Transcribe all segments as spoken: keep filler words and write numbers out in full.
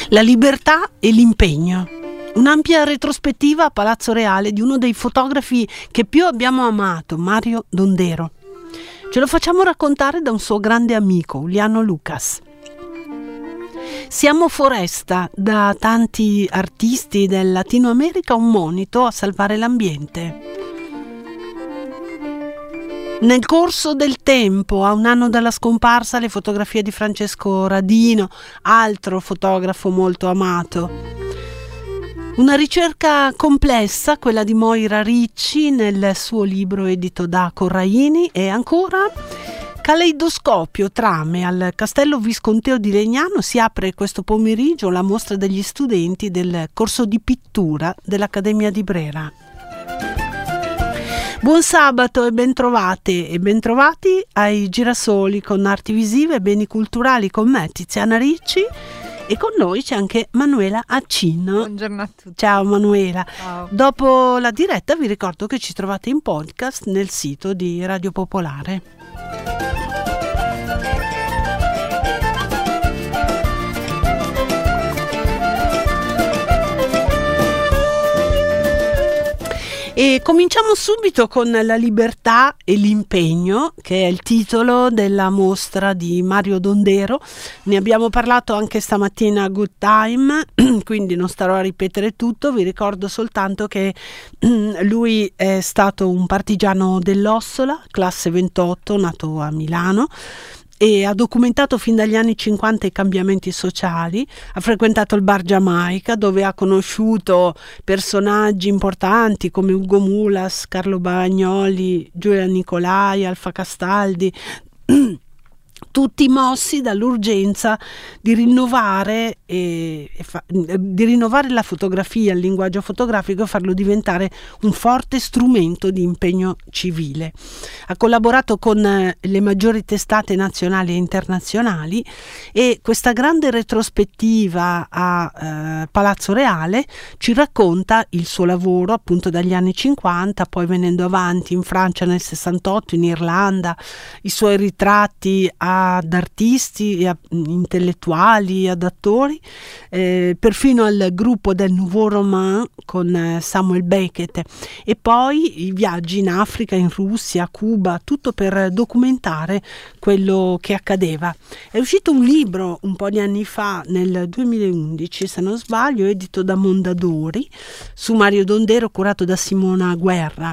La libertà e l'impegno. Un'ampia retrospettiva a Palazzo Reale di uno dei fotografi che più abbiamo amato, Mario Dondero. Ce lo facciamo raccontare da un suo grande amico, Uliano Lucas. Siamo foresta, da tanti artisti del Latino America un monito a salvare l'ambiente. Nel corso del tempo, a un anno dalla scomparsa, le fotografie di Francesco Radino, altro fotografo molto amato. Una ricerca complessa, quella di Moira Ricci nel suo libro edito da Corraini, e ancora Caleidoscopio, trame. Al Castello Visconteo di Legnano si apre questo pomeriggio la mostra degli studenti del corso di pittura dell'Accademia di Brera. Buon sabato e bentrovate e bentrovati ai Girasoli con Arti Visive e Beni Culturali con me, Tiziana Ricci, e con noi c'è anche Manuela Accino. Buongiorno a tutti. Ciao Manuela. Ciao. Dopo la diretta vi ricordo che ci trovate in podcast nel sito di Radio Popolare. E cominciamo subito con La libertà e l'impegno, che è il titolo della mostra di Mario Dondero. Ne abbiamo parlato anche stamattina a Good Time, quindi non starò a ripetere tutto. Vi ricordo soltanto che lui è stato un partigiano dell'Ossola, classe ventotto, nato a Milano, e ha documentato fin dagli anni cinquanta i cambiamenti sociali. Ha frequentato il bar Giamaica, dove ha conosciuto personaggi importanti come Ugo Mulas, Carlo Bagnoli, Giulia Nicolai, Alfa Castaldi, tutti mossi dall'urgenza di rinnovare, e, e fa, di rinnovare la fotografia, il linguaggio fotografico, e farlo diventare un forte strumento di impegno civile. Ha collaborato con le maggiori testate nazionali e internazionali, e questa grande retrospettiva a eh, Palazzo Reale ci racconta il suo lavoro appunto dagli anni cinquanta, poi venendo avanti in Francia nel sessantotto, in Irlanda, i suoi ritratti ad artisti, a intellettuali, ad attori, eh, perfino al gruppo del Nouveau Roman con Samuel Beckett, e poi i viaggi in Africa, in Russia, Cuba, tutto per documentare quello che accadeva. È uscito un libro un po' di anni fa, nel duemilaundici se non sbaglio, edito da Mondadori, su Mario Dondero, curato da Simona Guerra.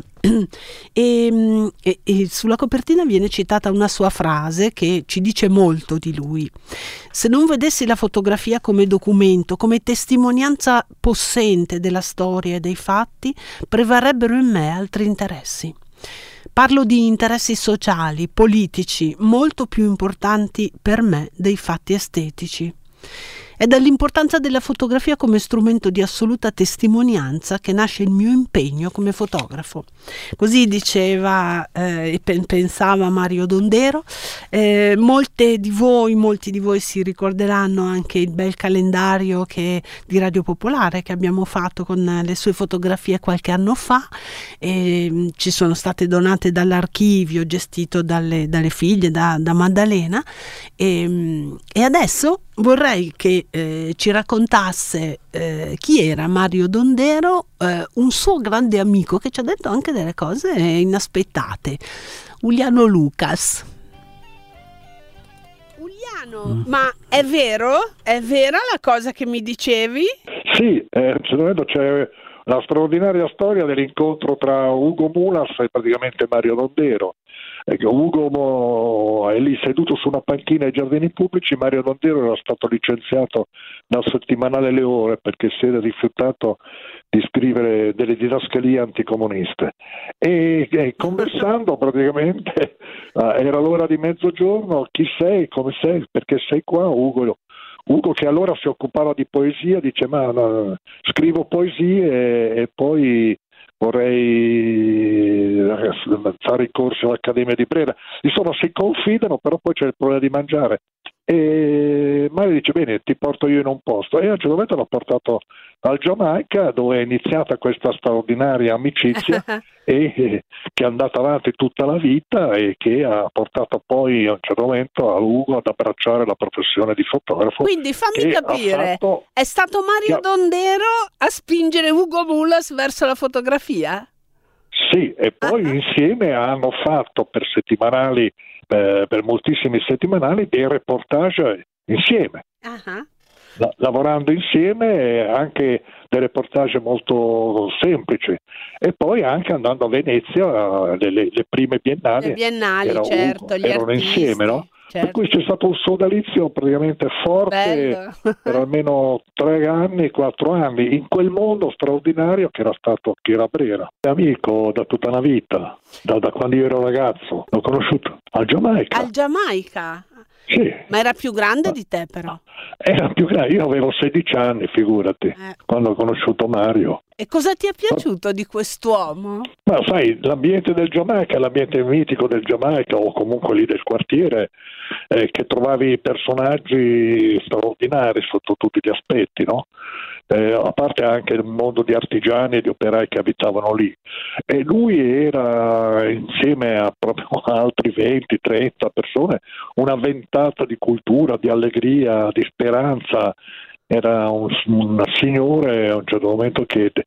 E, e, e sulla copertina viene citata una sua frase che ci dice molto di lui: se non vedessi la fotografia come documento, come testimonianza possente della storia e dei fatti, prevarrebbero in me altri interessi. Parlo di interessi sociali, politici, molto più importanti per me dei fatti estetici. È dall'importanza della fotografia come strumento di assoluta testimonianza che nasce il mio impegno come fotografo. Così diceva eh, e pensava Mario Dondero. Eh, molte di voi, molti di voi si ricorderanno anche il bel calendario che, di Radio Popolare, che abbiamo fatto con le sue fotografie qualche anno fa. E, ci sono state donate dall'archivio gestito dalle, dalle figlie, da, da Maddalena, e, e adesso vorrei che eh, ci raccontasse eh, chi era Mario Dondero, eh, un suo grande amico che ci ha detto anche delle cose inaspettate, Uliano Lucas. Uliano, mm. ma è vero? È vera la cosa che mi dicevi? Sì, eh, c'è la straordinaria storia dell'incontro tra Ugo Mulas e praticamente Mario Dondero. Ugo è lì seduto su una panchina ai giardini pubblici. Mario Dondero era stato licenziato dal settimanale Le Ore perché si era rifiutato di scrivere delle didascalie anticomuniste, e, e conversando praticamente era l'ora di mezzogiorno: chi sei, come sei, perché sei qua? Ugo Ugo che allora si occupava di poesia dice: ma no, scrivo poesie e, e poi vorrei fare i corsi all'Accademia di Brera. Insomma, si confidano, però poi c'è il problema di mangiare. E Mario dice bene, ti porto io in un posto, e a un certo momento l'ho portato al Giamaica, dove è iniziata questa straordinaria amicizia e eh, che è andata avanti tutta la vita e che ha portato poi a un certo momento a Ugo ad abbracciare la professione di fotografo. Quindi fammi capire, fatto... è stato Mario Dondero a spingere Ugo Mulas verso la fotografia? Sì, e poi uh-huh. insieme hanno fatto per settimanali, eh, per moltissimi settimanali, dei reportage insieme. Uh-huh. La, lavorando insieme, anche dei reportage molto semplici, e poi anche andando a Venezia, le, le, le prime biennali, le biennali erano, certo, gli erano artisti, insieme, no? Certo. Per cui c'è stato un sodalizio praticamente forte per almeno tre anni, quattro anni, in quel mondo straordinario che era stato Chiara Brera, amico da tutta una vita, da, da quando io ero ragazzo, l'ho conosciuto al Giamaica. Al Giamaica? Sì. Ma era più grande di te però? Era più grande, io avevo sedici anni, figurati, eh. quando ho conosciuto Mario. E cosa ti è piaciuto di quest'uomo? Ma sai, l'ambiente del Giamaica, l'ambiente mitico del Giamaica, o comunque lì del quartiere, eh, che trovavi personaggi straordinari sotto tutti gli aspetti, no? Eh, a parte anche il mondo di artigiani e di operai che abitavano lì. E lui era, insieme a proprio altri venti trenta persone, una ventata di cultura, di allegria, di speranza. Era un, un signore a un certo momento che ti,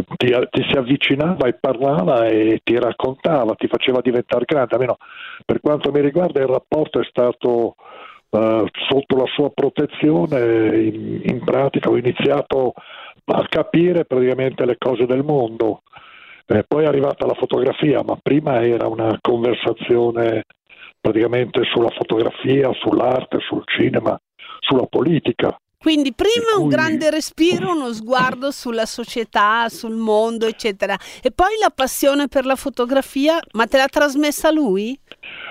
ti si avvicinava e parlava e ti raccontava, ti faceva diventare grande. Almeno per quanto mi riguarda il rapporto è stato uh, sotto la sua protezione. In, in pratica ho iniziato a capire praticamente le cose del mondo, eh, poi è arrivata la fotografia, ma prima era una conversazione praticamente sulla fotografia, sull'arte, sul cinema, sulla politica. Quindi prima cui... un grande respiro, uno sguardo sulla società, sul mondo, eccetera. E poi la passione per la fotografia, ma te l'ha trasmessa lui?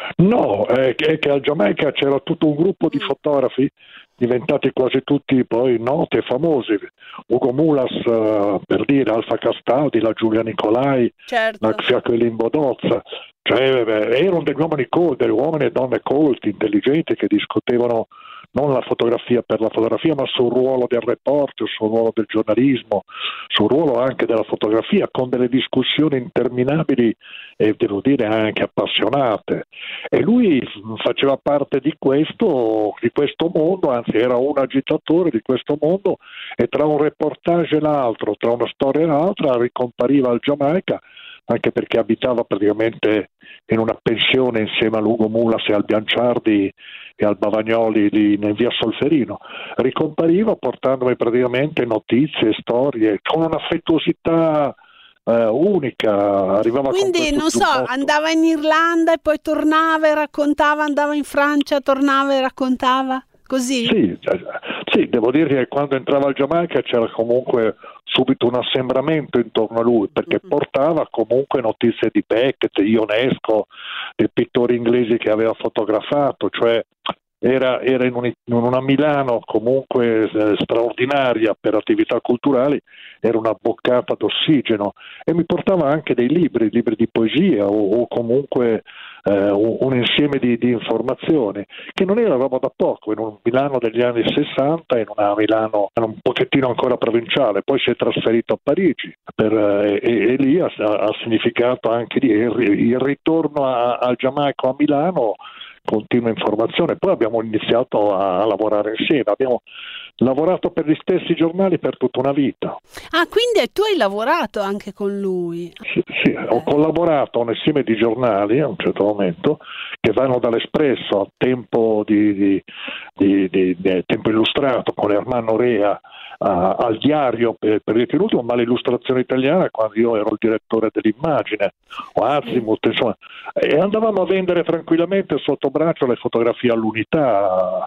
No, è che, è che al Giamaica c'era tutto un gruppo di fotografi, diventati quasi tutti poi noti e famosi. Ugo Mulas, uh, per dire, Alfa Castaldi, la Giulia Nicolai, certo. La Jacqueline Bodozza. Cioè, erano degli uomini colti, degli uomini e donne colti, intelligenti, che discutevano non la fotografia per la fotografia, ma sul ruolo del reporter, sul ruolo del giornalismo, sul ruolo anche della fotografia, con delle discussioni interminabili e devo dire anche appassionate. E lui faceva parte di questo, di questo mondo, anzi era un agitatore di questo mondo, e tra un reportage e l'altro, tra una storia e l'altra, ricompariva al Giamaica, anche perché abitava praticamente in una pensione insieme a Ugo Mulas e al Bianciardi e al Bavagnoli lì in via Solferino. Ricompariva portandomi praticamente notizie, storie, con un'affettuosità eh, unica. Arrivava Quindi con non so, supporto. Andava in Irlanda e poi tornava e raccontava, andava in Francia, tornava e raccontava, così? Sì, sì, devo dire che quando entrava al Giamaica c'era comunque subito un assembramento intorno a lui, perché mm-hmm. portava comunque notizie di Beckett, Ionesco, dei pittori inglesi che aveva fotografato, cioè era, era in, un, in una Milano comunque eh, straordinaria per attività culturali, era una boccata d'ossigeno, e mi portava anche dei libri, libri di poesia o, o comunque eh, un, un insieme di, di informazioni, che non era roba da poco, in un Milano degli anni sessanta, in una Milano un pochettino ancora provinciale. Poi si è trasferito a Parigi per, eh, e, e lì ha, ha significato anche lì il, il ritorno a, al Giamaica, a Milano, continua informazione. Poi abbiamo iniziato a, a lavorare insieme, abbiamo lavorato per gli stessi giornali per tutta una vita. Ah, quindi tu hai lavorato anche con lui? Sì, sì, eh. ho collaborato a un insieme di giornali a un certo momento, che vanno dall'Espresso a Tempo di, di, di, di, di Tempo Illustrato con Ermanno Rea, a, al Diario per, per il l'ultimo, ma l'illustrazione italiana quando io ero il direttore dell'Immagine, o Azimut, insomma, e andavamo a vendere tranquillamente sotto braccio le fotografie all'Unità,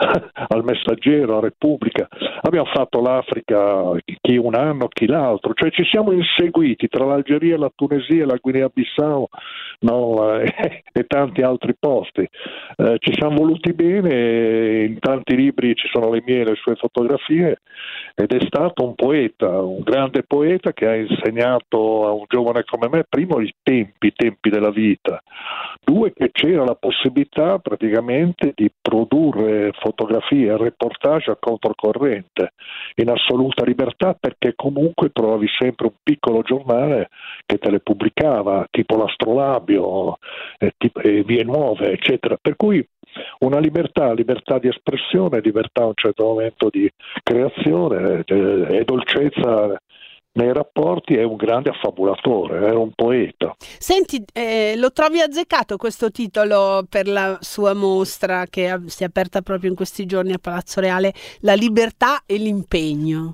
al Messaggero, a Repubblica. Abbiamo fatto l'Africa, chi un anno, chi l'altro, cioè ci siamo inseguiti tra l'Algeria, la Tunisia, la Guinea-Bissau, no, e, e tanti altri posti. Eh, ci siamo voluti bene in tanti libri ci sono le mie e le sue fotografie, ed è stato un poeta, un grande poeta che ha insegnato a un giovane come me, primo i tempi, i tempi della vita, due che c'era la possibilità praticamente di produrre fotografie e reportage a controcorrente, in assoluta libertà, perché comunque trovavi sempre un piccolo giornale che te le pubblicava, tipo l'Astrolabio, e, tipo, e Vie Nuove, eccetera. Per cui una libertà, libertà di espressione, libertà a un certo momento di creazione e, e dolcezza nei rapporti. È un grande affabulatore, era un poeta. Senti, eh, lo trovi azzeccato questo titolo per la sua mostra che si è aperta proprio in questi giorni a Palazzo Reale, La libertà e l'impegno?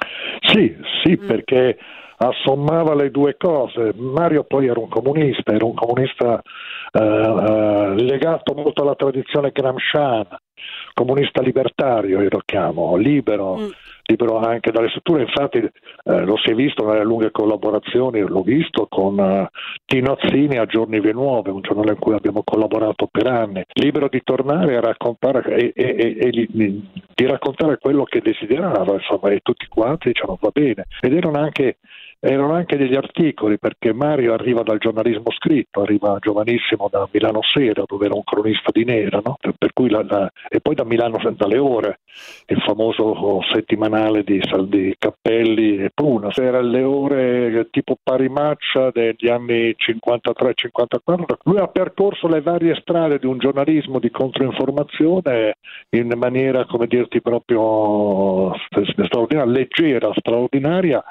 Sì, sì, mm. perché assommava le due cose. Mario poi era un comunista, era un comunista eh, eh, legato molto alla tradizione gramsciana, comunista libertario, io lo chiamo, libero, mm. libero anche dalle strutture. Infatti eh, lo si è visto nelle lunghe collaborazioni, l'ho visto con uh, Tino Azzini a Giorni Vie Nuove, un giornale in cui abbiamo collaborato per anni, libero di tornare a raccontare e, e, e, e di, di raccontare quello che desiderava, insomma, e tutti quanti dicevano va bene. Ed erano anche Erano anche degli articoli, perché Mario arriva dal giornalismo scritto, arriva giovanissimo da Milano Sera, dove era un cronista di nera, no? Per cui la, la, e poi da Milano dalle Ore, il famoso settimanale di, di Cappelli e Pruna. Era le Ore tipo pari maccia degli anni cinquantatré cinquantaquattro. Lui ha percorso le varie strade di un giornalismo di controinformazione in maniera, come dirti, proprio straordinaria, leggera, straordinaria,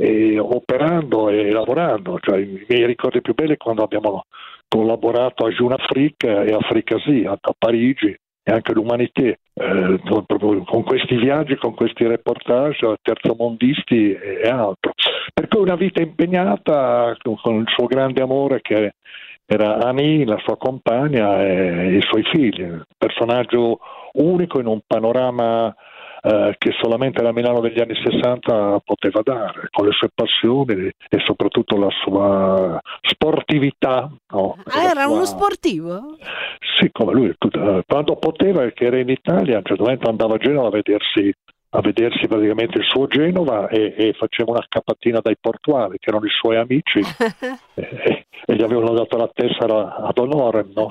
e operando e lavorando. Cioè, i miei ricordi più belli quando abbiamo collaborato a Jeune Afrique e Africasia a Parigi, e anche l'Humanité, eh, proprio con questi viaggi, con questi reportage terzomondisti e, e altro. Per cui una vita impegnata con il suo grande amore che era Annie, la sua compagna, e i suoi figli, un personaggio unico in un panorama Eh, che solamente la Milano degli anni sessanta poteva dare, con le sue passioni e soprattutto la sua sportività. No? Ah, era sua... uno sportivo? Sì, come lui, quando poteva, che era in Italia, a un certo momento andava a Genova a vedersi a vedersi praticamente il suo Genova e, e faceva una scappatina dai portuali, che erano i suoi amici, e, e gli avevano dato la tessera ad onore, no?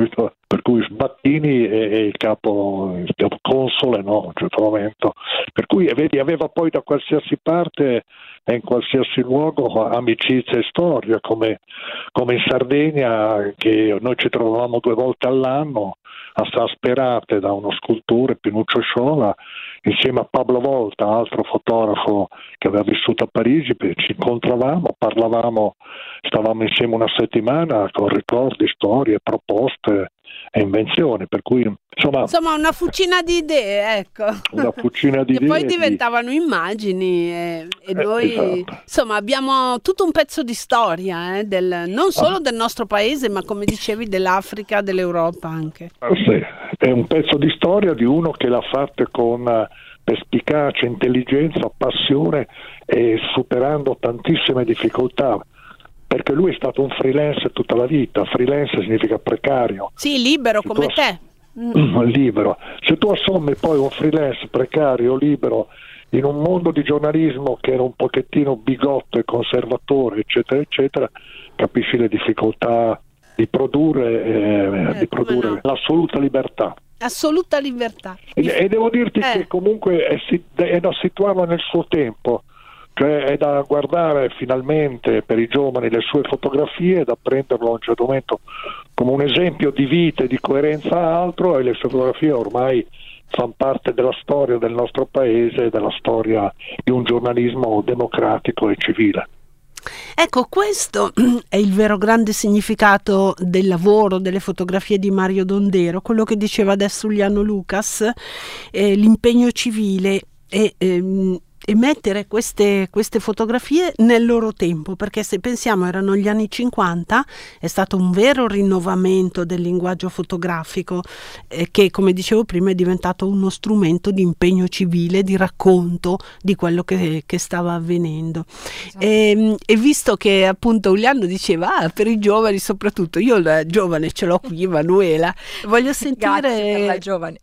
Per cui Sbattini e il capo, il capo console, no? A un certo momento. Per cui vedi, aveva poi da qualsiasi parte e in qualsiasi luogo amicizia e storia, come, come in Sardegna, che noi ci trovavamo due volte all'anno a San Sperate da uno scultore, Pinuccio Sciola, insieme a Pablo Volta, altro fotografo che aveva vissuto a Parigi. Ci incontravamo, parlavamo, stavamo insieme una settimana con ricordi, storie, proposte e invenzioni, per cui insomma insomma una fucina di idee, ecco, una fucina di che idee poi diventavano di... immagini e, e noi eh, esatto. Insomma abbiamo tutto un pezzo di storia eh, del, non solo del nostro paese, ma come dicevi dell'Africa, dell'Europa anche. Sì, è un pezzo di storia di uno che l'ha fatta con perspicacia, intelligenza, passione e superando tantissime difficoltà, perché lui è stato un freelance tutta la vita. Freelance significa precario. Sì, libero se come te. Mm. Libero. Se tu assommi poi un freelance precario, libero, in un mondo di giornalismo che era un pochettino bigotto e conservatore, eccetera, eccetera, capisci le difficoltà di produrre, eh, eh, di produrre no. l'assoluta libertà. Assoluta libertà. E, e devo dirti eh. che comunque è, è da situarlo nel suo tempo. Cioè è da guardare finalmente per i giovani le sue fotografie e da prenderlo a un certo momento come un esempio di vita e di coerenza altro, e le sue fotografie ormai fanno parte della storia del nostro paese e della storia di un giornalismo democratico e civile. Ecco, questo è il vero grande significato del lavoro, delle fotografie di Mario Dondero, quello che diceva adesso Uliano Lucas, eh, l'impegno civile e ehm, e mettere queste, queste fotografie nel loro tempo, perché se pensiamo erano gli anni cinquanta, è stato un vero rinnovamento del linguaggio fotografico eh, che, come dicevo prima, è diventato uno strumento di impegno civile, di racconto di quello che, che stava avvenendo. Esatto. E, e visto che appunto Uliano diceva ah, per i giovani soprattutto, io la giovane ce l'ho qui, Manuela, voglio sentire... Grazie per la giovane.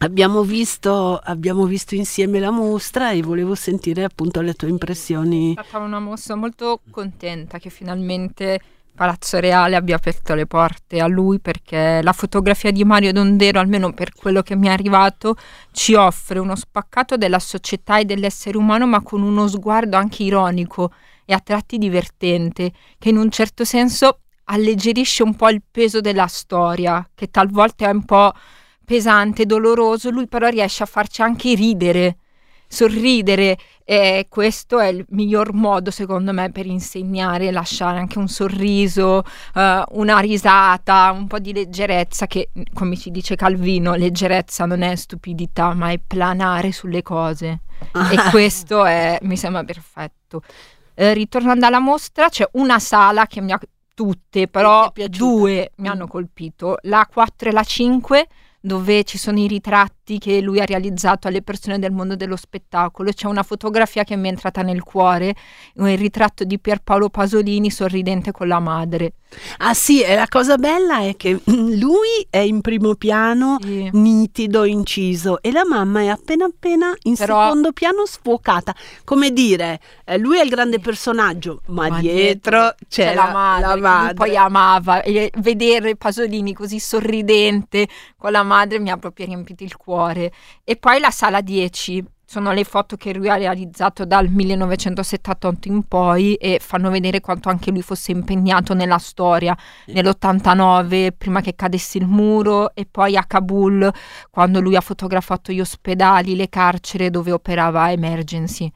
Abbiamo visto, abbiamo visto insieme la mostra e volevo sentire appunto le tue impressioni. È stata una mostra molto contenta che finalmente Palazzo Reale abbia aperto le porte a lui, perché la fotografia di Mario Dondero, almeno per quello che mi è arrivato, ci offre uno spaccato della società e dell'essere umano, ma con uno sguardo anche ironico e a tratti divertente, che in un certo senso alleggerisce un po' il peso della storia, che talvolta è un po' pesante, doloroso. Lui però riesce a farci anche ridere, sorridere, e questo è il miglior modo secondo me per insegnare, lasciare anche un sorriso, uh, una risata, un po' di leggerezza, che come ci dice Calvino, leggerezza non è stupidità ma è planare sulle cose e questo è, mi sembra perfetto. Eh, ritornando alla mostra, c'è una sala che mi ha tutte, però due mi hanno colpito, la quattro e la cinque, dove ci sono i ritratti che lui ha realizzato alle persone del mondo dello spettacolo. C'è una fotografia che mi è entrata nel cuore, il ritratto di Pierpaolo Pasolini sorridente con la madre. Ah sì, e la cosa bella è che lui è in primo piano, sì, nitido, inciso, e la mamma è appena appena in Però... secondo piano sfocata. Come dire, eh, lui è il grande personaggio, ma, ma dietro, dietro c'è, c'è la, la madre, la madre. Che lui poi amava, e vedere Pasolini così sorridente con la madre mi ha proprio riempito il cuore. E poi la sala dieci. Sono le foto che lui ha realizzato dal millenovecentosettantotto in poi e fanno vedere quanto anche lui fosse impegnato nella storia, nell'ottantanove, prima che cadesse il muro, e poi a Kabul, quando lui ha fotografato gli ospedali, le carceri dove operava Emergency.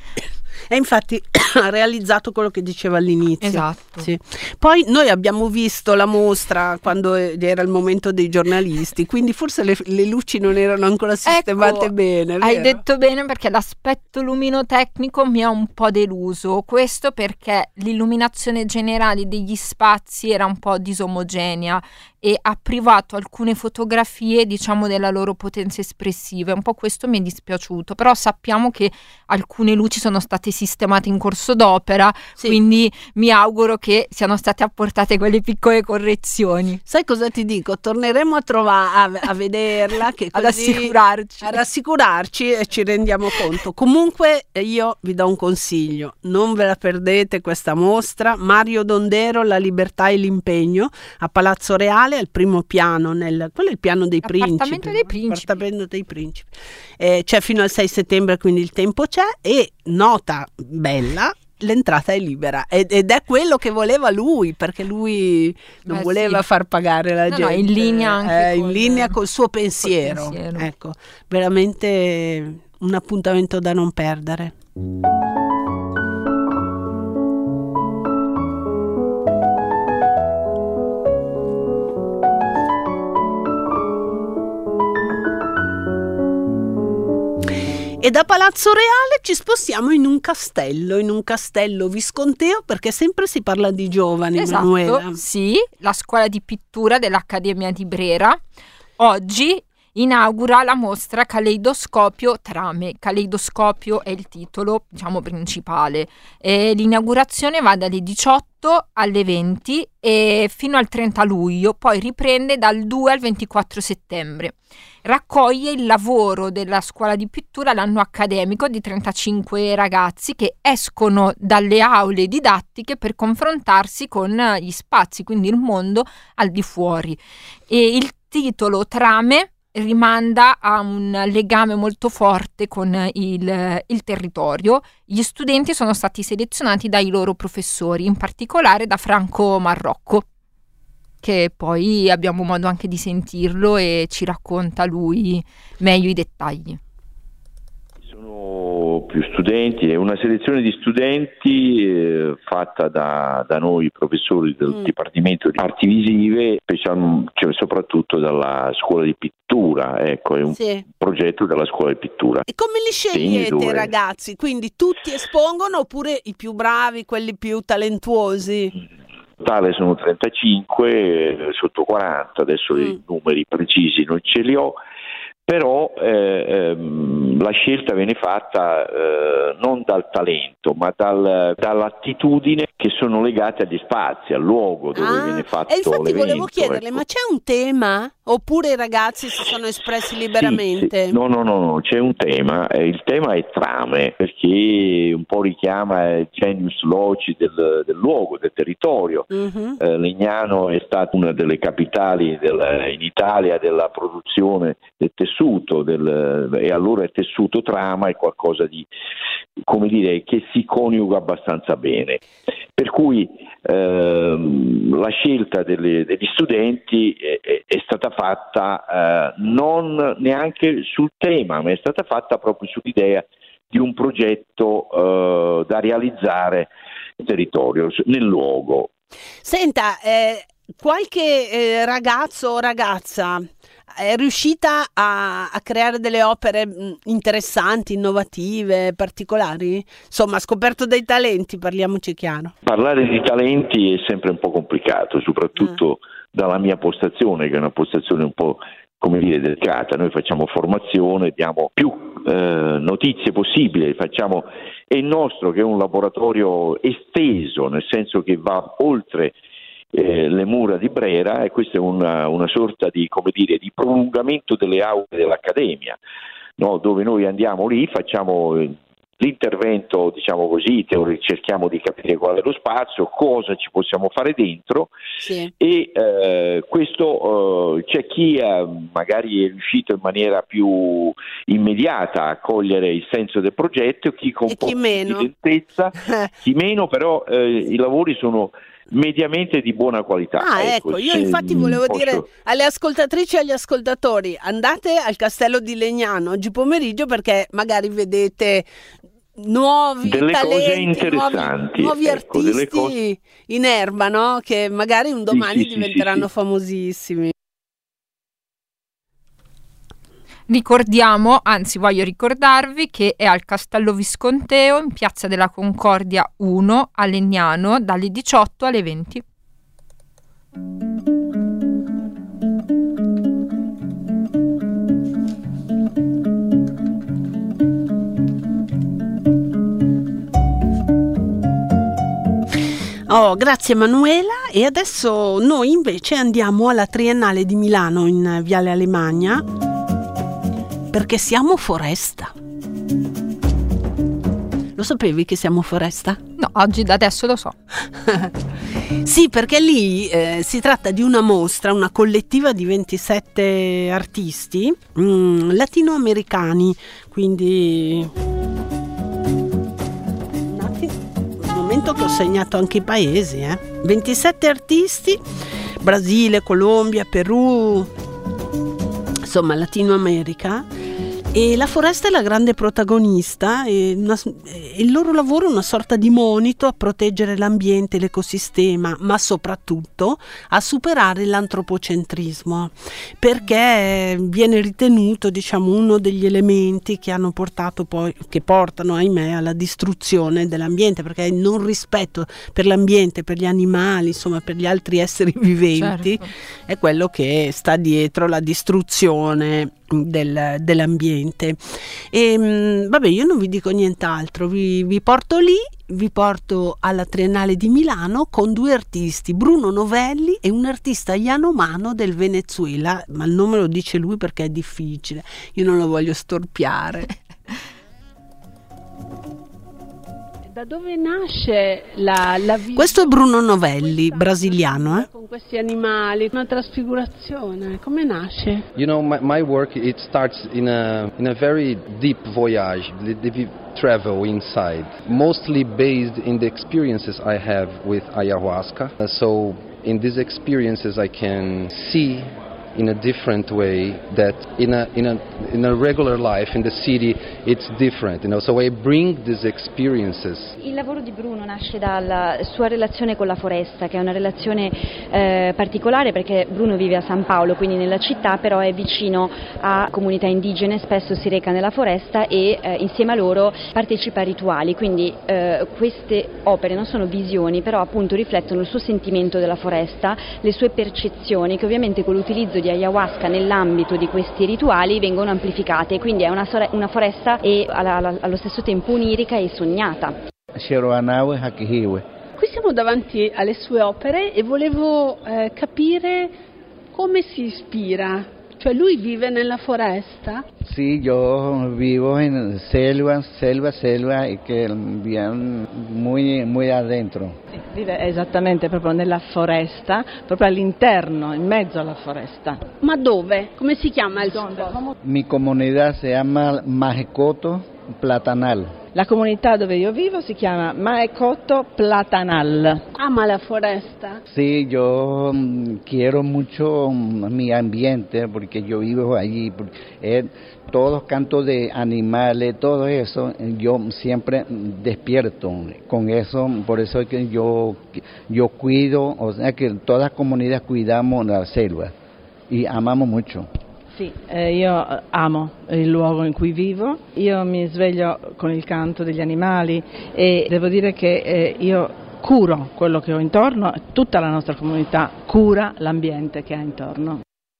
E infatti ha realizzato quello che diceva all'inizio. Esatto. Sì. Poi noi abbiamo visto la mostra quando era il momento dei giornalisti, quindi forse le, le luci non erano ancora sistemate, ecco, bene. Hai detto bene, perché l'aspetto luminotecnico mi ha un po' deluso. Questo perché l'illuminazione generale degli spazi era un po' disomogenea e ha privato alcune fotografie, diciamo, della loro potenza espressiva. Un po' questo mi è dispiaciuto, però sappiamo che alcune luci sono state sistemate in corso d'opera, sì, quindi mi auguro che siano state apportate quelle piccole correzioni. Sai cosa ti dico? Torneremo a trovare a, a vederla, che così, ad assicurarci. ad assicurarci e ci rendiamo conto. Comunque io vi do un consiglio: non ve la perdete questa mostra. Mario Dondero, La libertà e l'impegno, a Palazzo Reale, al primo piano, nel, quello è il piano dei Appartamento principi, dei principi. Appartamento dei principi. Eh, c'è fino al sei settembre, quindi il tempo c'è. E nota bella, l'entrata è libera, ed, ed è quello che voleva lui, perché lui non Beh, voleva sì. far pagare la no, gente, no, in linea anche eh, con, in linea col suo pensiero. pensiero. Ecco, veramente un appuntamento da non perdere. E da Palazzo Reale ci spostiamo in un castello, in un castello visconteo, perché sempre si parla di giovani, esatto, Manuela. Sì, la scuola di pittura dell'Accademia di Brera oggi inaugura la mostra Caleidoscopio Trame. Caleidoscopio è il titolo, diciamo, principale. E l'inaugurazione va dalle diciotto alle venti e fino al trenta luglio, poi riprende dal due al ventiquattro settembre. Raccoglie il lavoro della scuola di pittura l'anno accademico di trentacinque ragazzi che escono dalle aule didattiche per confrontarsi con gli spazi, quindi il mondo al di fuori. E il titolo Trame rimanda a un legame molto forte con il, il territorio. Gli studenti sono stati selezionati dai loro professori, in particolare da Franco Marrocco, che poi abbiamo modo anche di sentirlo e ci racconta lui meglio i dettagli. Sono più studenti, è una selezione di studenti eh, fatta da, da noi professori del mm. Dipartimento di Arti Visive, special, cioè, soprattutto dalla scuola di pittura, ecco, è un sì. progetto della scuola di pittura. E come li scegliete, ragazzi? Quindi tutti espongono oppure i più bravi, quelli più talentuosi? Totale sono trentacinque, sotto quaranta, adesso mm. i numeri precisi non ce li ho, però eh, ehm, la scelta viene fatta eh, non dal talento, ma dal, dall'attitudine, che sono legate agli spazi, al luogo dove ah, viene fatto e infatti l'evento. volevo chiederle, ecco. Ma c'è un tema? Oppure i ragazzi si sono espressi liberamente? Sì, sì. No, no, no, no, c'è un tema. Eh, il tema è trame, perché un po' richiama il genius loci del, del luogo, del territorio. Uh-huh. Eh, Legnano è stata una delle capitali del, in Italia della produzione del tessuto, del, e allora il tessuto trama è qualcosa di, come dire, che si coniuga abbastanza bene. Per cui ehm, la scelta delle, degli studenti è, è, è stata fatta eh, non neanche sul tema, ma è stata fatta proprio sull'idea di un progetto eh, da realizzare nel territorio, nel luogo. Senta, eh, qualche eh, ragazzo o ragazza è riuscita a, a creare delle opere interessanti, innovative, particolari? Insomma, ha scoperto dei talenti, parliamoci chiaro. Parlare di talenti è sempre un po' complicato, soprattutto eh. dalla mia postazione, che è una postazione un po', come dire, delicata. Noi facciamo formazione, diamo più eh, notizie possibili, facciamo, è il nostro, che è un laboratorio esteso, nel senso che va oltre Eh, le mura di Brera, e questa è una, una sorta di, come dire, di prolungamento delle aule dell'Accademia, no? Dove noi andiamo lì, facciamo eh, l'intervento, diciamo così, teori- cerchiamo di capire qual è lo spazio, cosa ci possiamo fare dentro, sì. e eh, questo eh, c'è chi eh, magari è riuscito in maniera più immediata a cogliere il senso del progetto, chi con e chi meno. di lentezza, chi meno, però eh, i lavori sono mediamente di buona qualità. Ah, ecco, ecco io infatti volevo posso... dire alle ascoltatrici e agli ascoltatori: andate al Castello di Legnano oggi pomeriggio, perché magari vedete nuovi delle talenti, cose interessanti, nuovi, nuovi ecco, artisti cose... in erba, no? Che magari un domani sì, sì, diventeranno sì, sì. famosissimi. Ricordiamo, anzi voglio ricordarvi che è al Castello Visconteo in Piazza della Concordia uno a Legnano dalle diciotto alle venti. Oh, grazie Emanuela. E adesso noi invece andiamo alla Triennale di Milano in Viale Alemagna, perché siamo Foresta. Lo sapevi che siamo Foresta? No, oggi da adesso lo so. Sì, perché lì eh, si tratta di una mostra, una collettiva di ventisette artisti mh, latinoamericani, quindi un attimo, un momento che ho segnato anche i paesi, eh. ventisette artisti, Brasile, Colombia, Perù, insomma Latino America. E la foresta è la grande protagonista, e una, e il loro lavoro è una sorta di monito a proteggere l'ambiente, l'ecosistema, ma soprattutto a superare l'antropocentrismo, perché viene ritenuto, diciamo, uno degli elementi che hanno portato poi, che portano, ahimè, alla distruzione dell'ambiente, perché il non rispetto per l'ambiente, per gli animali, insomma per gli altri esseri viventi, certo, è quello che sta dietro la distruzione Del, dell'ambiente. E mh, vabbè, io non vi dico nient'altro, vi, vi porto lì, vi porto alla Triennale di Milano con due artisti, Bruno Novelli e un artista yanomano del Venezuela, ma il nome lo dice lui perché è difficile, io non lo voglio storpiare. Da dove nasce la, la vita? Questo è Bruno Novelli, brasiliano, eh? Con questi animali, una trasfigurazione, come nasce? You know, my, my work, it starts in a in a very deep voyage, deep travel inside, mostly based in the experiences I have with ayahuasca. Uh, so in these experiences I can see in a different way that in a in a in a regular life in the city it's different, you know, so I bring these experiences. Il lavoro di Bruno nasce dalla sua relazione con la foresta, che è una relazione eh, particolare, perché Bruno vive a San Paolo, quindi nella città, però è vicino a comunità indigene, spesso si reca nella foresta e eh, insieme a loro partecipa a rituali, quindi eh, queste opere non sono visioni, però appunto riflettono il suo sentimento della foresta, le sue percezioni, che ovviamente con l'utilizzo di ayahuasca nell'ambito di questi rituali vengono amplificate, quindi è una, una foresta e allo stesso tempo onirica e sognata. Qui siamo davanti alle sue opere e volevo eh, capire come si ispira. Cioè lui vive nella foresta? Sì, io vivo in selva, selva, selva e che bien muy, muy adentro. Sì, vive esattamente proprio nella foresta, proprio all'interno, in mezzo alla foresta. Ma dove? Come si chiama il posto? Mi comunità si chiama Mahecoto Platanal. La comunità dove io vivo si chiama Mahecoto Platanal. Ama la foresta? Sí, yo um, quiero mucho um, mi ambiente porque yo vivo allí. Eh, todos los cantos de animales, todo eso, yo siempre despierto con eso. Por eso es que yo, yo cuido, o sea que todas las comunidades cuidamos la selva y amamos mucho. Sì, eh, io amo il luogo in cui vivo, io mi sveglio con il canto degli animali e devo dire che eh, io curo quello che ho intorno, tutta la nostra comunità cura l'ambiente che ha intorno.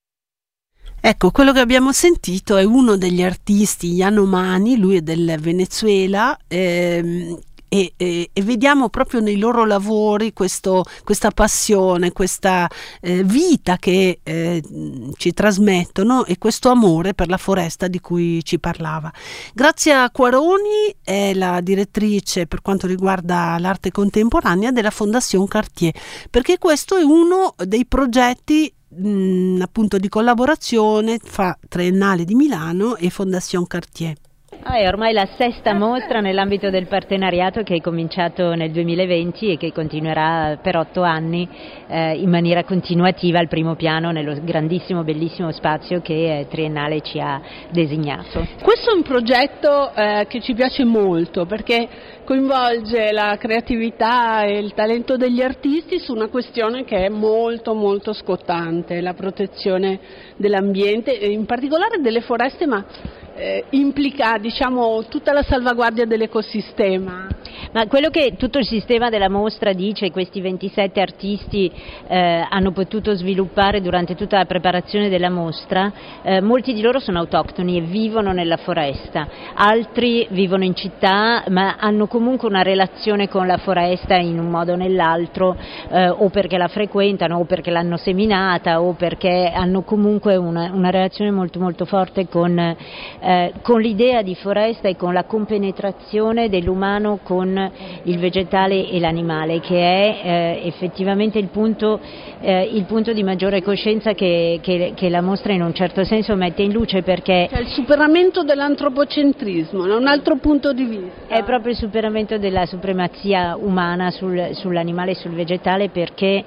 Ecco, quello che abbiamo sentito è uno degli artisti Yanomami, lui è del Venezuela, ehm, E, e, e vediamo proprio nei loro lavori questo, questa passione, questa eh, vita che eh, ci trasmettono e questo amore per la foresta di cui ci parlava. Grazia Quaroni è la direttrice per quanto riguarda l'arte contemporanea della Fondation Cartier, perché questo è uno dei progetti mh, appunto di collaborazione fra Triennale di Milano e Fondation Cartier. Ah, è ormai la sesta mostra nell'ambito del partenariato che è cominciato nel duemilaventi e che continuerà per otto anni eh, in maniera continuativa al primo piano nello grandissimo, bellissimo spazio che eh, Triennale ci ha designato. Questo è un progetto eh, che ci piace molto perché coinvolge la creatività e il talento degli artisti su una questione che è molto molto scottante, la protezione dell'ambiente e in particolare delle foreste, ma eh, implica diciamo tutta la salvaguardia dell'ecosistema. Ma quello che tutto il sistema della mostra dice, questi ventisette artisti eh, hanno potuto sviluppare durante tutta la preparazione della mostra, eh, molti di loro sono autoctoni e vivono nella foresta, altri vivono in città ma hanno comunque una relazione con la foresta in un modo o nell'altro, eh, o perché la frequentano o perché l'hanno seminata o perché hanno comunque una, una relazione molto molto forte con, eh, con l'idea di foresta e con la compenetrazione dell'umano con il vegetale e l'animale, che è eh, effettivamente il punto, eh, il punto di maggiore coscienza che, che, che la mostra in un certo senso mette in luce, perché cioè il superamento dell'antropocentrismo, è un altro punto di vista. È proprio il superamento della supremazia umana sul, sull'animale e sul vegetale, perché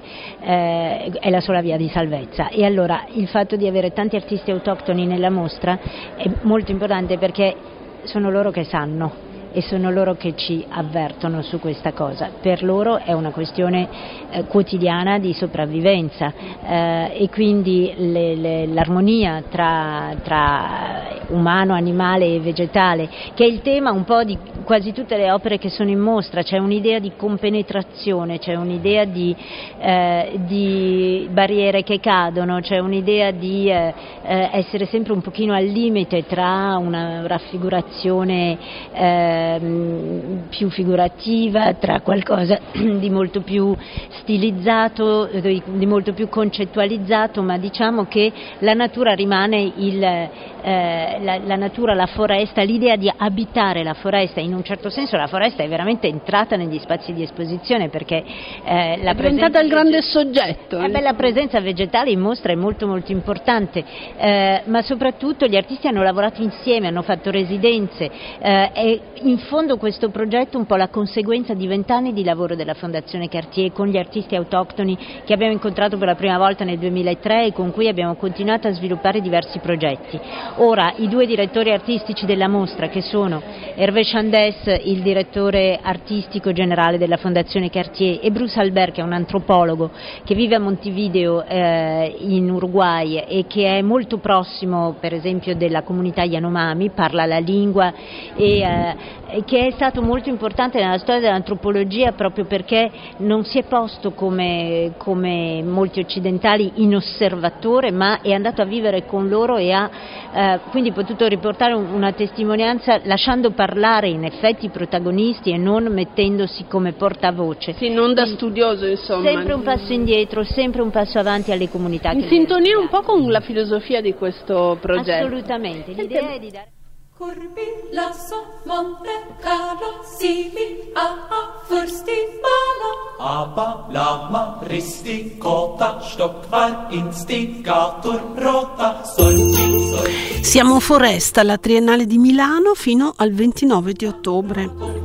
eh, è la sola via di salvezza. E allora il fatto di avere tanti artisti autoctoni nella mostra è molto importante perché sono loro che sanno e sono loro che ci avvertono su questa cosa. Per loro è una questione eh, quotidiana di sopravvivenza eh, e quindi le, le, l'armonia tra, tra umano, animale e vegetale, che è il tema un po' di quasi tutte le opere che sono in mostra. C'è un'idea di compenetrazione, c'è un'idea di, eh, di barriere che cadono, c'è un'idea di eh, eh, essere sempre un pochino al limite tra una raffigurazione eh, più figurativa, tra qualcosa di molto più stilizzato, di molto più concettualizzato, ma diciamo che la natura rimane il, eh, la, la natura, la foresta, l'idea di abitare la foresta. In un certo senso la foresta è veramente entrata negli spazi di esposizione, perché eh, la è diventata il grande soggetto. Eh beh, la presenza vegetale in mostra è molto molto importante, eh, ma soprattutto gli artisti hanno lavorato insieme, hanno fatto residenze eh, e in fondo questo progetto è un po' la conseguenza di vent'anni di lavoro della Fondazione Cartier con gli artisti autoctoni che abbiamo incontrato per la prima volta nel duemilatré e con cui abbiamo continuato a sviluppare diversi progetti. Ora, i due direttori artistici della mostra, che sono Hervé Chandès, il direttore artistico generale della Fondazione Cartier, e Bruce Albert, che è un antropologo che vive a Montevideo eh, in Uruguay e che è molto prossimo per esempio della comunità Yanomami, parla la lingua e eh, che è stato molto importante nella storia dell'antropologia proprio perché non si è posto come, come molti occidentali in osservatore, ma è andato a vivere con loro e ha eh, quindi potuto riportare una testimonianza lasciando parlare in effetti i protagonisti e non mettendosi come portavoce. Sì, non da studioso, insomma. Sempre un passo indietro, sempre un passo avanti alle comunità. In sintonia un po' con la filosofia di questo progetto. Assolutamente, l'idea è di dare... Corbi lasso Monte Carlo Sili a Fursti Bala Aber Lama Risti Kota Stockvar Instigator Rota Solci Solci. Siamo a Foresta, alla Triennale di Milano, fino al ventinove di ottobre.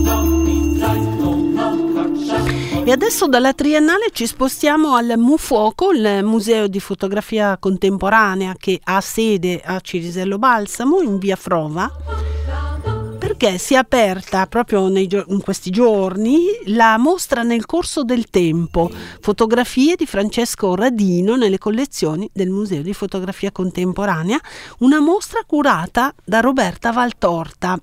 E adesso dalla Triennale ci spostiamo al Mufuoco, il museo di fotografia contemporanea che ha sede a Cirisello Balsamo in via Frova, perché si è aperta proprio nei, in questi giorni la mostra Nel corso del tempo, fotografie di Francesco Radino nelle collezioni del Museo di Fotografia Contemporanea, una mostra curata da Roberta Valtorta.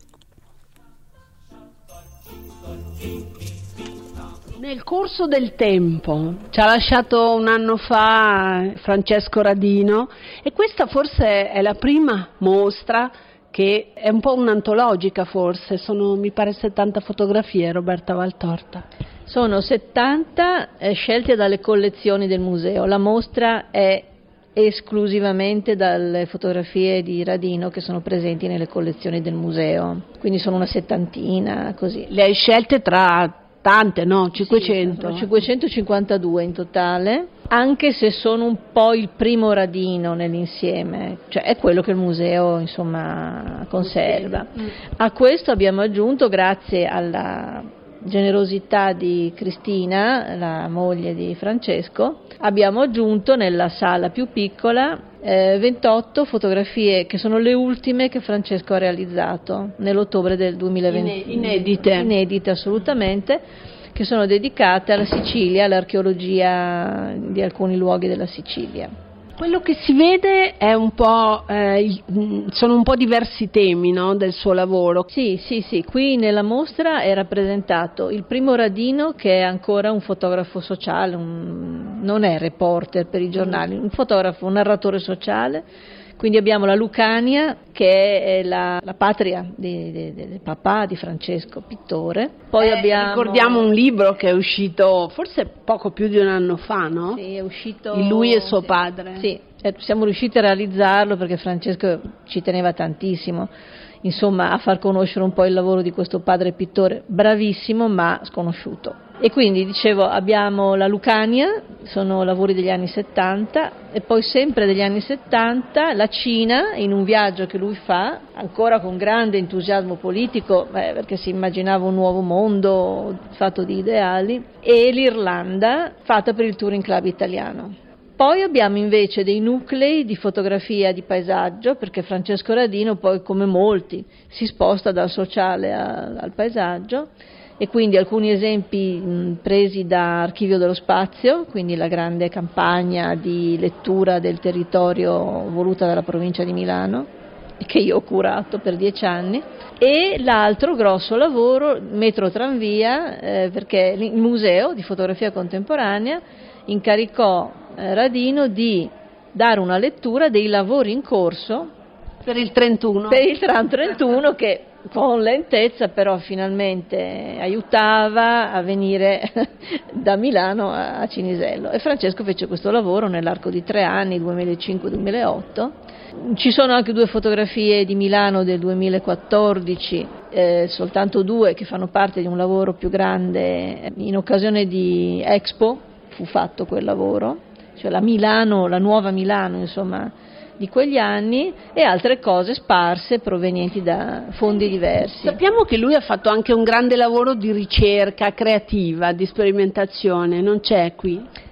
Nel corso del tempo, ci ha lasciato un anno fa Francesco Radino, e questa forse è la prima mostra che è un po' un'antologica, forse, sono mi pare settanta fotografie, Roberta Valtorta. Sono settanta eh, scelte dalle collezioni del museo, la mostra è esclusivamente dalle fotografie di Radino che sono presenti nelle collezioni del museo, quindi sono una settantina, così. Le hai scelte tra... tante, no? cinquecento? Sì, cinquecentocinquantadue in totale, anche se sono un po' il primo Radino nell'insieme, cioè è quello che il museo insomma conserva. A questo abbiamo aggiunto, grazie alla generosità di Cristina, la moglie di Francesco, abbiamo aggiunto nella sala più piccola eh, ventotto fotografie che sono le ultime che Francesco ha realizzato nell'ottobre del duemilaventi. Inedite. Inedite assolutamente, che sono dedicate alla Sicilia, all'archeologia di alcuni luoghi della Sicilia. Quello che si vede è un po', eh, sono un po' diversi temi, no, del suo lavoro. Sì, sì, sì, qui nella mostra è rappresentato il primo Radino, che è ancora un fotografo sociale, un, non è reporter per i giornali, un fotografo, un narratore sociale. Quindi abbiamo la Lucania, che è la, la patria del papà di Francesco, pittore. Poi eh, abbiamo... Ricordiamo un libro che è uscito forse poco più di un anno fa, no? Sì, è uscito... Il Lui e suo sì, padre. Sì, siamo riusciti a realizzarlo perché Francesco ci teneva tantissimo, insomma, a far conoscere un po' il lavoro di questo padre pittore, bravissimo ma sconosciuto. E quindi, dicevo, abbiamo la Lucania, sono lavori degli anni settanta, e poi sempre degli anni settanta la Cina, in un viaggio che lui fa, ancora con grande entusiasmo politico, beh, perché si immaginava un nuovo mondo fatto di ideali, e l'Irlanda, fatta per il Touring Club italiano. Poi abbiamo invece dei nuclei di fotografia di paesaggio, perché Francesco Radino poi, come molti, si sposta dal sociale a, al paesaggio, e quindi alcuni esempi mh, presi da Archivio dello Spazio, quindi la grande campagna di lettura del territorio voluta dalla provincia di Milano, che io ho curato per dieci anni, e l'altro grosso lavoro, Metro Tranvia, eh, perché il Museo di Fotografia Contemporanea incaricò eh, Radino di dare una lettura dei lavori in corso per il trentuno, per il tram trentuno, che con lentezza però finalmente aiutava a venire da Milano a Cinisello, e Francesco fece questo lavoro nell'arco di tre anni, duemilacinque duemilaotto. Ci sono anche due fotografie di Milano del duemilaquattordici, eh, soltanto due, che fanno parte di un lavoro più grande. In occasione di Expo fu fatto quel lavoro, cioè la Milano, la nuova Milano, insomma, di quegli anni, e altre cose sparse provenienti da fondi diversi. Sappiamo che lui ha fatto anche un grande lavoro di ricerca creativa, di sperimentazione, non c'è qui?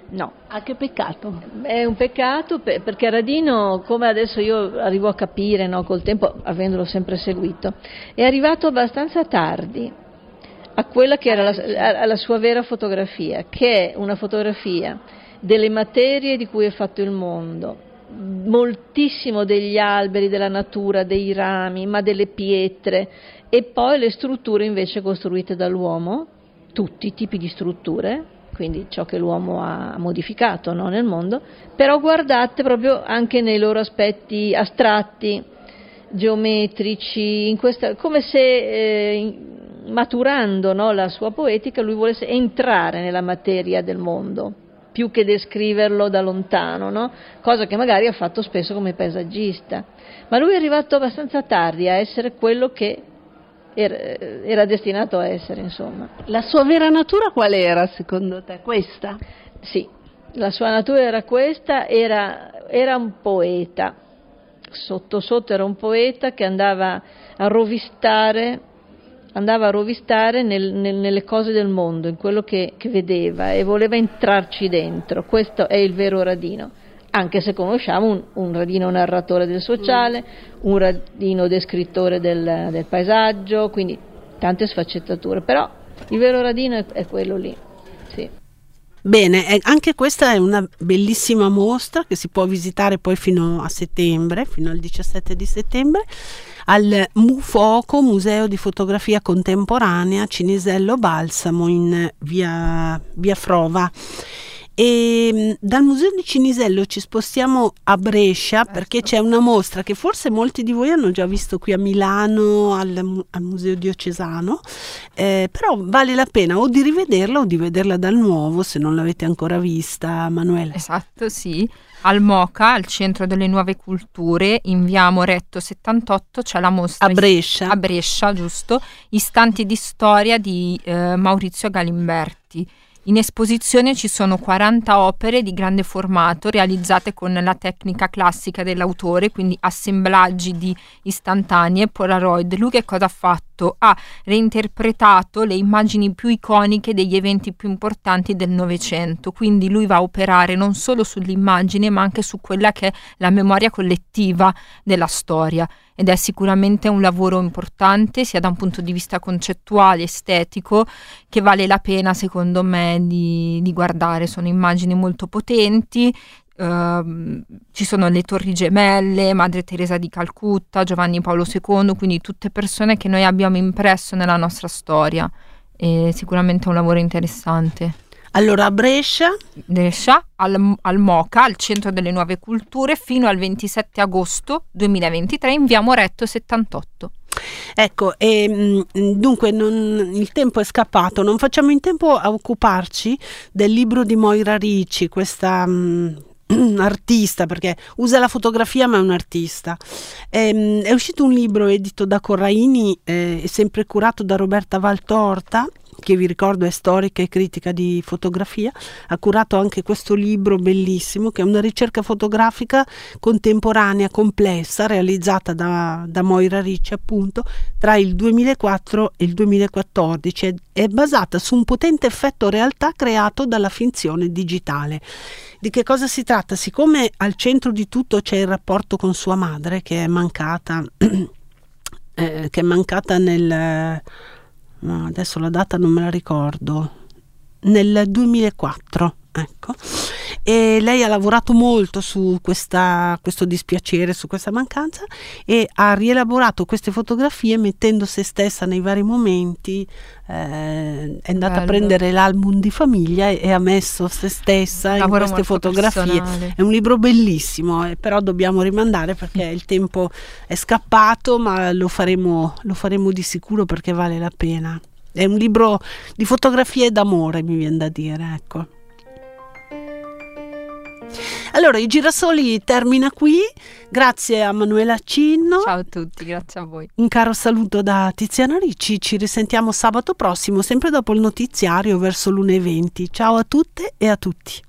No. Ah, che peccato. È un peccato perché Radino, come adesso io arrivo a capire, no, col tempo, avendolo sempre seguito, è arrivato abbastanza tardi a quella che era la, la sua vera fotografia, che è una fotografia delle materie di cui è fatto il mondo, moltissimo degli alberi, della natura, dei rami, ma delle pietre, e poi le strutture invece costruite dall'uomo, tutti i tipi di strutture, quindi ciò che l'uomo ha modificato, no, nel mondo, però guardate proprio anche nei loro aspetti astratti, geometrici, in questa, come se eh, maturando, no, la sua poetica lui volesse entrare nella materia del mondo, più che descriverlo da lontano, no? Cosa che magari ha fatto spesso come paesaggista. Ma lui è arrivato abbastanza tardi a essere quello che era destinato a essere, insomma. La sua vera natura qual era, secondo te? Questa? Sì, la sua natura era questa, era, era un poeta, sotto sotto era un poeta che andava a rovistare, andava a rovistare nel, nel, nelle cose del mondo, in quello che, che vedeva, e voleva entrarci dentro. Questo è il vero Radino. Anche se conosciamo un, un Radino narratore del sociale, un Radino descrittore del, del paesaggio, quindi tante sfaccettature, però il vero Radino è, è quello lì, sì. Bene, eh, anche questa è una bellissima mostra che si può visitare poi fino a settembre, fino al diciassette di settembre, al MUFOCO, Museo di Fotografia Contemporanea Cinisello Balsamo, in via, via Frova. E dal Museo di Cinisello ci spostiamo a Brescia, perché c'è una mostra che forse molti di voi hanno già visto qui a Milano al, al Museo Diocesano, eh, però vale la pena o di rivederla o di vederla dal nuovo se non l'avete ancora vista, Manuela. Esatto, sì. Al MOCA, al Centro delle Nuove Culture, in via Moretto settantotto, c'è la mostra a Brescia, a Brescia, giusto, Istanti di storia di eh, Maurizio Galimberti. In esposizione ci sono quaranta opere di grande formato realizzate con la tecnica classica dell'autore, quindi assemblaggi di istantanee, Polaroid. Lui che cosa ha fatto? Ha reinterpretato le immagini più iconiche degli eventi più importanti del Novecento, quindi lui va a operare non solo sull'immagine ma anche su quella che è la memoria collettiva della storia. Ed è sicuramente un lavoro importante sia da un punto di vista concettuale, estetico, che vale la pena secondo me di, di guardare. Sono immagini molto potenti, uh, ci sono le Torri Gemelle, Madre Teresa di Calcutta, Giovanni Paolo secondo, quindi tutte persone che noi abbiamo impresso nella nostra storia. È sicuramente un lavoro interessante. Allora a Brescia, Brescia al, al MOCA, al Centro delle Nuove Culture, fino al ventisette agosto duemilaventitré in via Moretto settantotto. Ecco, e dunque non, il tempo è scappato, non facciamo in tempo a occuparci del libro di Moira Ricci, questa mh, artista, perché usa la fotografia ma è un artista. È, è uscito un libro edito da Corraini, eh, sempre curato da Roberta Valtorta, che vi ricordo è storica e critica di fotografia. Ha curato anche questo libro bellissimo che è una ricerca fotografica contemporanea complessa realizzata da, da Moira Ricci, appunto, tra il duemilaquattro e il duemilaquattordici. È, è basata su un potente effetto realtà creato dalla finzione digitale. Di che cosa si tratta? Siccome al centro di tutto c'è il rapporto con sua madre che è mancata eh, che è mancata nel no, adesso la data non me la ricordo, nel duemilaquattro, ecco, e lei ha lavorato molto su questa, questo dispiacere, su questa mancanza, e ha rielaborato queste fotografie mettendo se stessa nei vari momenti, eh, è andata Bello. a prendere l'album di famiglia e, e ha messo se stessa in Lavoro queste fotografie. Personale. È un libro bellissimo, eh, però dobbiamo rimandare perché il tempo è scappato, ma lo faremo, lo faremo di sicuro perché vale la pena. È un libro di fotografie d'amore, mi viene da dire, ecco. Allora, i Girasoli termina qui, grazie a Manuela Cinno. Ciao a tutti, grazie a voi. Un caro saluto da Tiziana Ricci, ci risentiamo sabato prossimo, sempre dopo il notiziario verso l'una e venti. Ciao a tutte e a tutti.